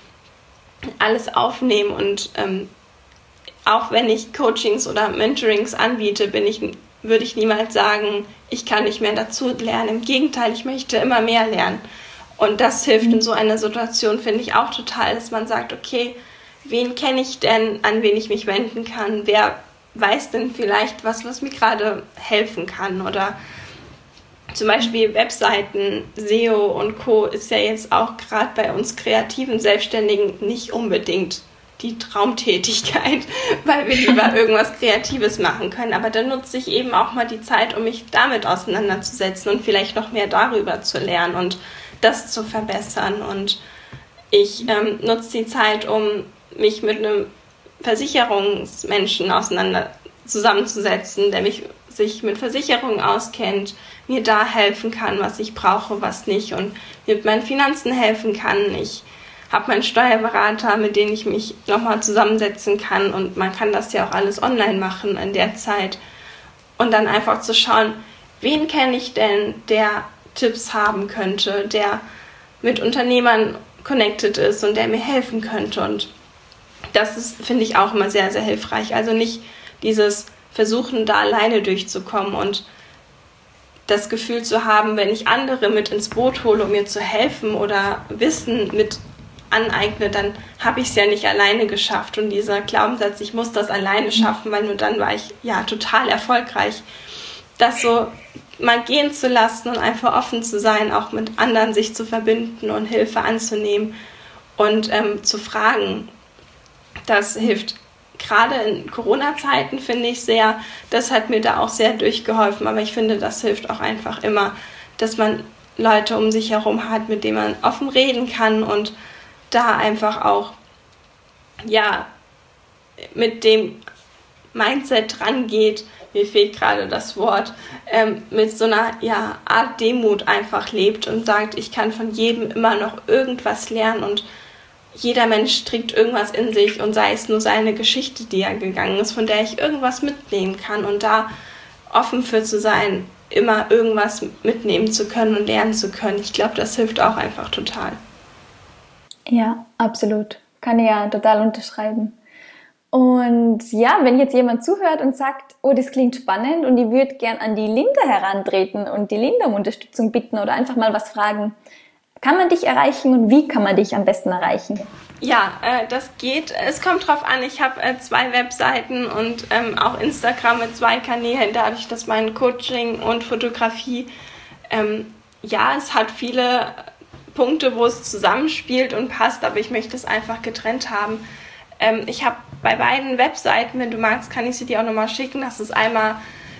alles aufnehmen und ähm, auch wenn ich Coachings oder Mentorings anbiete, bin ich, würde ich niemals sagen, ich kann nicht mehr dazu lernen. Im Gegenteil, ich möchte immer mehr lernen. Und das hilft in so einer Situation, finde ich auch total, dass man sagt, okay, wen kenne ich denn, an wen ich mich wenden kann, wer weiß denn vielleicht was, was mir gerade helfen kann, oder zum Beispiel Webseiten, S E O und Co. ist ja jetzt auch gerade bei uns kreativen Selbstständigen nicht unbedingt die Traumtätigkeit, weil wir lieber irgendwas Kreatives machen können. Aber dann nutze ich eben auch mal die Zeit, um mich damit auseinanderzusetzen und vielleicht noch mehr darüber zu lernen und das zu verbessern. Und ich ähm, nutze die Zeit, um mich mit einem Versicherungsmenschen auseinander zusammenzusetzen, der mich sich mit Versicherungen auskennt, mir da helfen kann, was ich brauche, was nicht, und mir mit meinen Finanzen helfen kann. Ich habe meinen Steuerberater, mit dem ich mich nochmal zusammensetzen kann, und man kann das ja auch alles online machen in der Zeit. Und dann einfach zu schauen, wen kenne ich denn, der Tipps haben könnte, der mit Unternehmern connected ist und der mir helfen könnte. Und das ist, finde ich, auch immer sehr, sehr hilfreich. Also nicht dieses Versuchen, da alleine durchzukommen und das Gefühl zu haben, wenn ich andere mit ins Boot hole, um mir zu helfen oder Wissen mit aneigne, dann habe ich es ja nicht alleine geschafft. Und dieser Glaubenssatz, ich muss das alleine schaffen, weil nur dann war ich ja total erfolgreich, das so mal gehen zu lassen und einfach offen zu sein, auch mit anderen sich zu verbinden und Hilfe anzunehmen und ähm, zu fragen. Das hilft gerade in Corona-Zeiten, finde ich sehr. Das hat mir da auch sehr durchgeholfen, aber ich finde, das hilft auch einfach immer, dass man Leute um sich herum hat, mit denen man offen reden kann und da einfach auch, ja, mit dem Mindset rangeht, mir fehlt gerade das Wort, ähm, mit so einer ja, Art Demut einfach lebt und sagt, ich kann von jedem immer noch irgendwas lernen, und jeder Mensch trägt irgendwas in sich, und sei es nur seine Geschichte, die er gegangen ist, von der ich irgendwas mitnehmen kann, und da offen für zu sein, immer irgendwas mitnehmen zu können und lernen zu können. Ich glaube, das hilft auch einfach total. Ja, absolut. Kann ich ja total unterschreiben. Und ja, wenn jetzt jemand zuhört und sagt, oh, das klingt spannend und ich würde gern an die Linda herantreten und die Linda um Unterstützung bitten oder einfach mal was fragen, kann man dich erreichen und wie kann man dich am besten erreichen? Ja, äh, das geht. Es kommt drauf an, ich habe äh, zwei Webseiten und ähm, auch Instagram mit zwei Kanälen, dadurch, dass mein Coaching und Fotografie, ähm, ja, es hat viele Punkte, wo es zusammenspielt und passt, aber ich möchte es einfach getrennt haben. Ähm, ich habe bei beiden Webseiten, wenn du magst, kann ich sie dir auch nochmal schicken. Das ist einmal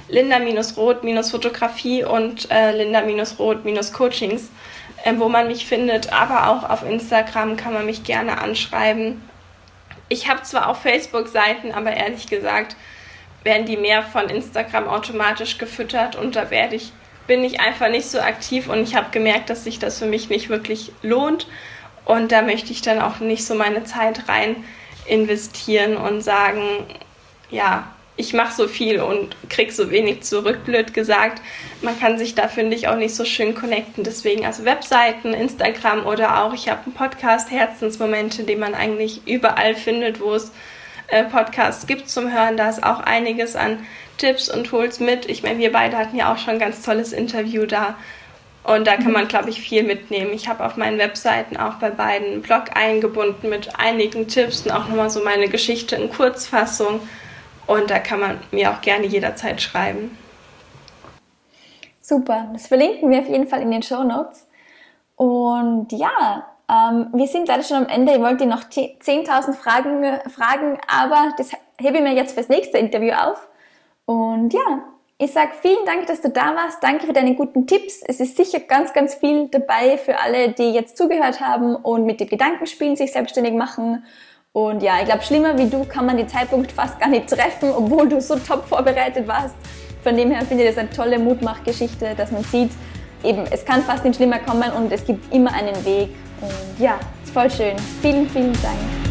Linda-Roth-Fotografie und äh, Linda-Roth-Coachings, äh, wo man mich findet, aber auch auf Instagram kann man mich gerne anschreiben. Ich habe zwar auch Facebook-Seiten, aber ehrlich gesagt werden die mehr von Instagram automatisch gefüttert, und da werde ich, bin ich einfach nicht so aktiv, und ich habe gemerkt, dass sich das für mich nicht wirklich lohnt, und da möchte ich dann auch nicht so meine Zeit rein investieren und sagen, ja, ich mache so viel und krieg so wenig zurück, blöd gesagt. Man kann sich da, finde ich, auch nicht so schön connecten. Deswegen also Webseiten, Instagram oder auch, ich habe einen Podcast, Herzensmomente, den man eigentlich überall findet, wo es äh, Podcasts gibt zum Hören. Da ist auch einiges an Tipps und Tools mit. Ich meine, wir beide hatten ja auch schon ein ganz tolles Interview da. Und da kann man, glaube ich, viel mitnehmen. Ich habe auf meinen Webseiten auch bei beiden einen Blog eingebunden mit einigen Tipps und auch nochmal so meine Geschichte in Kurzfassung. Und da kann man mir auch gerne jederzeit schreiben. Super, das verlinken wir auf jeden Fall in den Shownotes. Und ja, ähm, wir sind leider schon am Ende. Ich wollte noch zehntausend Fragen fragen, aber das hebe ich mir jetzt fürs nächste Interview auf. Und ja, ich sage vielen Dank, dass du da warst. Danke für deine guten Tipps. Es ist sicher ganz, ganz viel dabei für alle, die jetzt zugehört haben und mit den Gedanken spielen, sich selbstständig machen. Und ja, ich glaube, schlimmer wie du kann man den Zeitpunkt fast gar nicht treffen, obwohl du so top vorbereitet warst. Von dem her finde ich das eine tolle Mutmachgeschichte, dass man sieht, eben, es kann fast nicht schlimmer kommen und es gibt immer einen Weg. Und ja, ist voll schön. Vielen, vielen Dank.